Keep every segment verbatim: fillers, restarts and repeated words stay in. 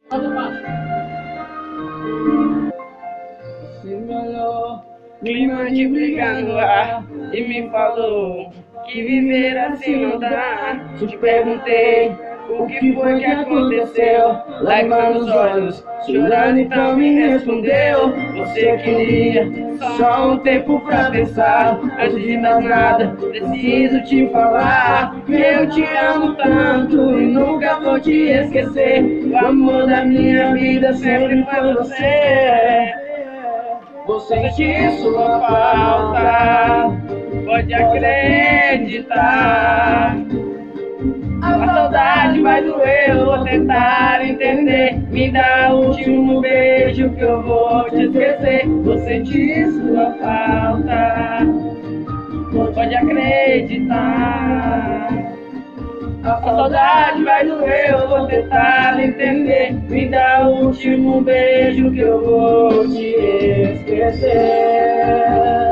Se me olhou, clima de briga no ar, e me falou que viver assim não dá. Te perguntei o que foi que aconteceu, lágrimas nos olhos, chorando, então me respondeu: você queria só um tempo pra pensar. Antes de mais nada, preciso te falar que eu te amo tanto e nunca vou te esquecer. O amor da minha vida sempre foi você. Vou sentir sua falta, pode acreditar. A saudade vai doer, eu vou tentar entender. Me dá o último beijo que eu vou te esquecer. Vou sentir sua falta, pode acreditar. A saudade vai doer, eu vou tentar entender. Me dá o último beijo que eu vou te esquecer.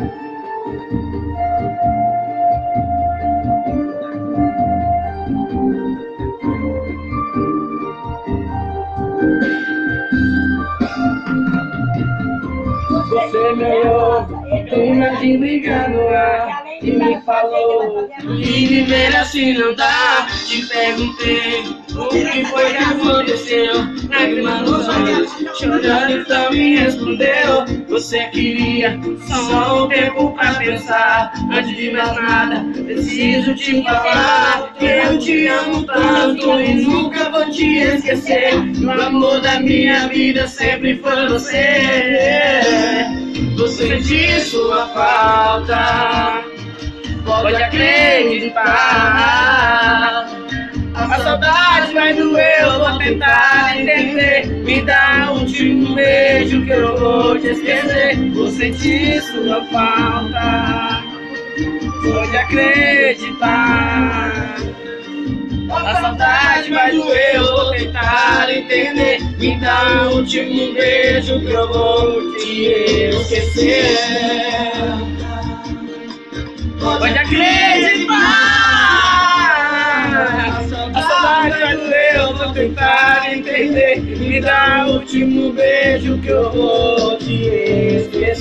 Você me olhou, clima de briga no ar, e me falou que viver assim não dá. Te perguntei o que foi que aconteceu, lágrimas nos olhos, chorando, então me respondeu: você queria só um tempo pra pensar. Antes de mais nada, preciso te falar que eu te amo tanto e nunca vou te esquecer. O amor da minha vida sempre foi você. Vou sentir sua falta, pode acreditar. A saudade vai doer, eu vou tentar entender. Me dá um último beijo que eu vou te esquecer. Vou sentir sua falta, pode acreditar. A saudade vai doer, eu vou tentar entender. Me dá um último beijo que eu vou te esquecer. Pode acreditar. A saudade vai doer, eu vou tentar entender. Me dá o último beijo que eu vou te esquecer.